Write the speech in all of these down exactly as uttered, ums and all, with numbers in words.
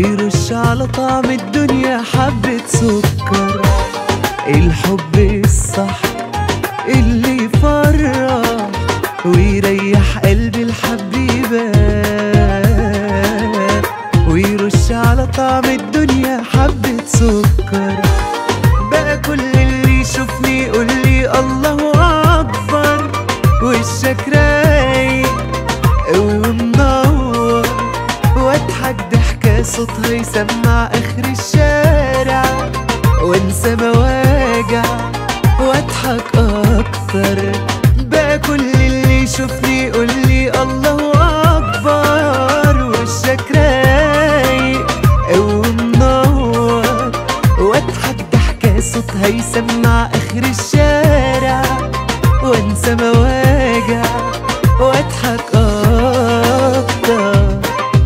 ويرش على طعم الدنيا حبة سكر. الحب الصح اللي يفرح ويريح قلب الحبيبة، ويرش على طعم الدنيا حبة سكر. بقى كل اللي يشوفني يقولي الله أكبر، وشك رايق ومنور، واضحك ضحكة صوتها يسمع آخر الشارع، وانسى مواجع واضحك أكتر. بقى كل اللي يشوفني يقولي الله أكبر، وشك رايق ومنور، واضحك ضحكة صوتها يسمع آخر الشارع، وانسى مواجع واضحك أكتر.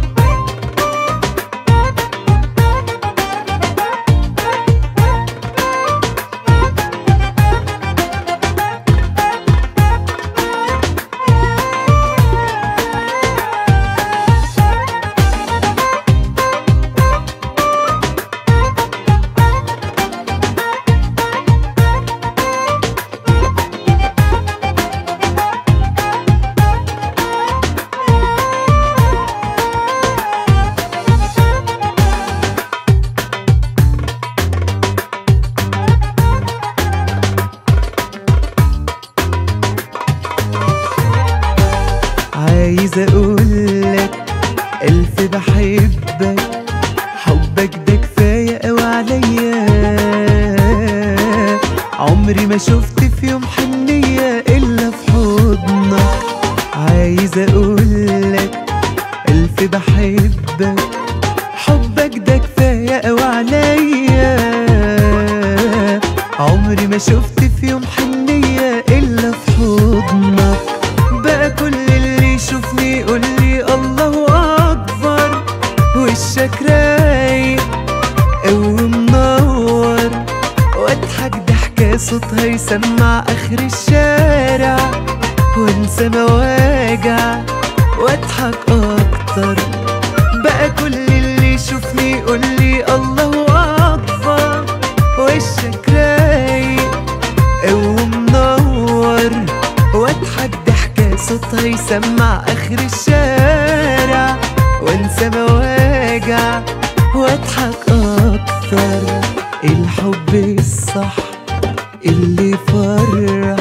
عايز اقولك الف بحبك، حبك ده كفاية اوي عليا، عمري ما شفت في يوم حنية الا في حضنك. عايز اقولك الف بحبك، حبك ده كفاية اوي عليا، عمري ما شفت في يوم حنية الا في حضنك. بقى كل اللي يشوفني يقولي الله أكبر، وشك رايق ومنور، واضحك ضحكة صوتها يسمع آخر الشارع، وانسى مواجع واضحك أكتر. بقى كل اللي يشوفني يقولي الله أكبر، وشك رايق ومنور، واضحك ضحكة صوتها يسمع آخر الشارع، وانسى مواجع واضحك أكتر. الحب الصح اللي يفرح